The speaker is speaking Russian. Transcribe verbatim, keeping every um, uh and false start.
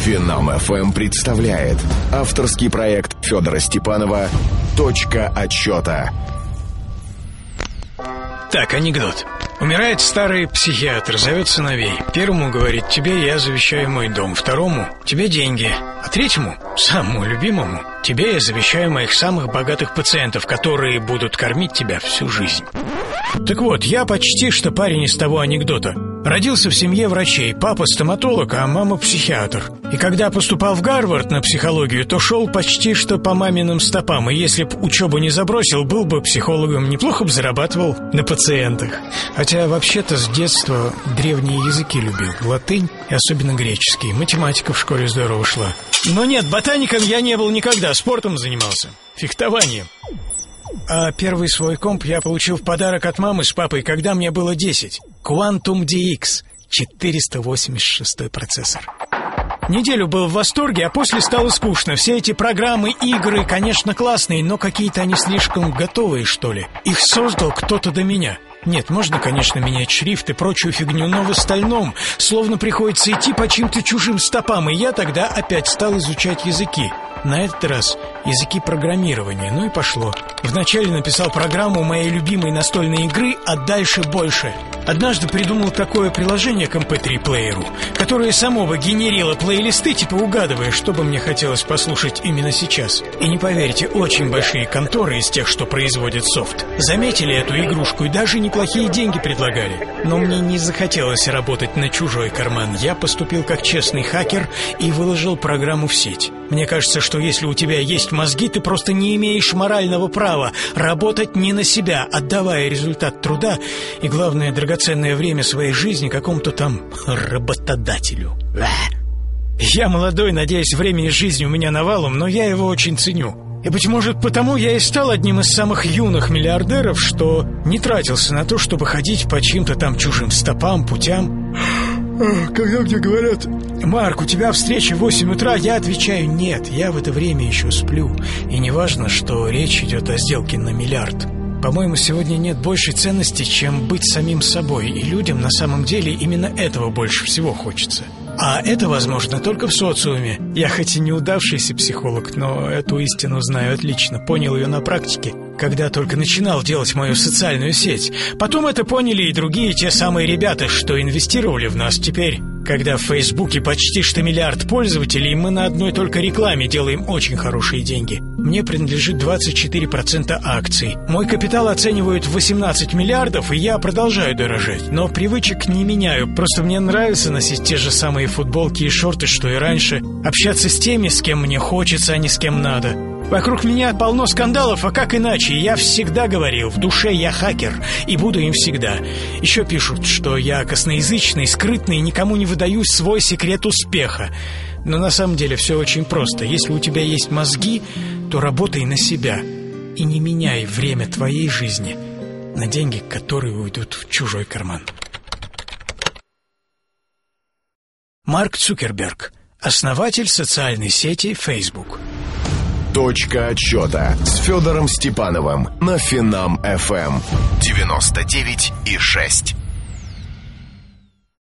Финам эф эм представляет авторский проект Федора Степанова «Точка отсчета». Так, анекдот. Умирает старый психиатр, зовет сыновей. Первому говорит: тебе я завещаю мой дом. Второму: тебе деньги. А третьему, самому любимому: тебе я завещаю моих самых богатых пациентов, которые будут кормить тебя всю жизнь. Так вот, я почти что парень из того анекдота. Родился в семье врачей. Папа стоматолог, а мама психиатр. И когда поступал в Гарвард на психологию, то шел почти что по маминым стопам. И если б учебу не забросил, был бы психологом, неплохо бы зарабатывал на пациентах. Хотя вообще-то с детства древние языки любил. Латынь и особенно греческий. Математика в школе здорово шла. Но нет, ботаником я не был никогда. Спортом занимался. Фехтованием. А первый свой комп я получил в подарок от мамы с папой, когда мне было десять. Quantum ди икс, четыреста восемьдесят шестой процессор. Неделю был в восторге, а после стало скучно. Все эти программы, игры, конечно, классные, но какие-то они слишком готовые, что ли. Их создал кто-то до меня. Нет, можно, конечно, менять шрифт и прочую фигню, но в остальном словно приходится идти по чьим-то чужим стопам, и я тогда опять стал изучать языки. На этот раз языки программирования. Ну и пошло. Вначале написал программу моей любимой настольной игры, а дальше больше. Однажды придумал такое приложение к эм пэ три плееру, которое само бы генерило плейлисты, типа угадывая, что бы мне хотелось послушать именно сейчас. И не поверите, очень большие конторы из тех, что производят софт, заметили эту игрушку и даже неплохие деньги предлагали. Но мне не захотелось работать на чужой карман. Я поступил как честный хакер и выложил программу в сеть. Мне кажется, что если у тебя есть мозги, ты просто не имеешь морального права работать не на себя, отдавая результат труда и, главное, драгоценное время своей жизни какому-то там работодателю. Я молодой, надеюсь, времени жизни у меня навалом, но я его очень ценю. И, быть может, потому я и стал одним из самых юных миллиардеров, что не тратился на то, чтобы ходить по чьим-то там чужим стопам, путям. Когда мне говорят: Марк, у тебя встреча в восемь утра, я отвечаю: нет, я в это время еще сплю. И не важно, что речь идет о сделке на миллиард. По-моему, сегодня нет большей ценности, чем быть самим собой. И людям на самом деле именно этого больше всего хочется. А это возможно только в социуме. Я хоть и неудавшийся психолог, но эту истину знаю отлично. Понял ее на практике, когда только начинал делать мою социальную сеть. Потом это поняли и другие, те самые ребята, что инвестировали в нас. Теперь, когда в Фейсбуке почти что миллиард пользователей, мы на одной только рекламе делаем очень хорошие деньги. Мне принадлежит двадцать четыре процента акций. Мой капитал оценивают в восемнадцать миллиардов, и я продолжаю дорожать. Но привычек не меняю. Просто мне нравится носить те же самые футболки и шорты, что и раньше. Общаться с теми, с кем мне хочется, а не с кем надо. Вокруг меня полно скандалов, а как иначе? Я всегда говорил, в душе я хакер, и буду им всегда. Еще пишут, что я косноязычный, скрытный, никому не выдаю свой секрет успеха. Но на самом деле все очень просто. Если у тебя есть мозги, то работай на себя и не меняй время твоей жизни на деньги, которые уйдут в чужой карман. Марк Цукерберг, основатель социальной сети Facebook. «Точка отсчета» с Федором Степановым на Финам эф эм девяносто девять и шесть.